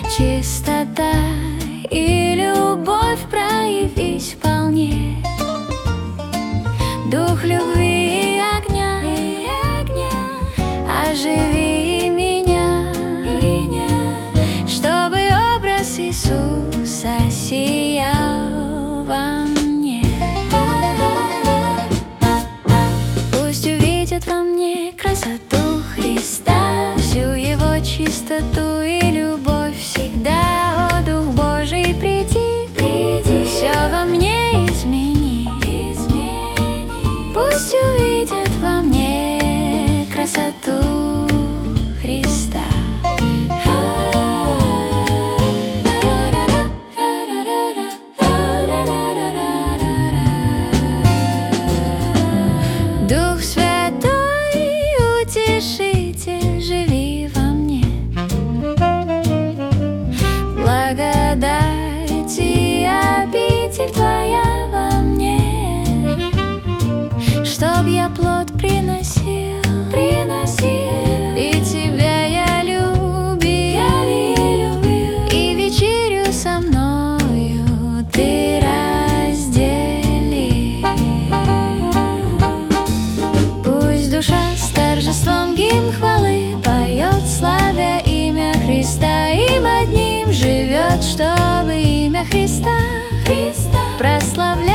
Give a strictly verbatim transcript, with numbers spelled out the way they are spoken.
чистота и любовь проявись вполне. Дух любви и огня, и огня оживи меня, меня, чтобы образ Иисуса сиял во мне. Пусть увидят во мне красоту Христа, всю Его чистоту и любовь всегда. О, Дух Божий, приди, приди, все во мне измени, измени. Пусть увидят во мне красоту Христа. Дух Святой, Утешитель, живи во мне. Благодать и обитель Твоя во мне, чтоб я плод приносил, приносил, и Тебя я любил, я любил, и вечерю со мною Ты раздели. Пусть душа с торжеством гимн хвалы поет, славя имя Христа, им одним живет, чтобы имя Христа, Христа прославлять.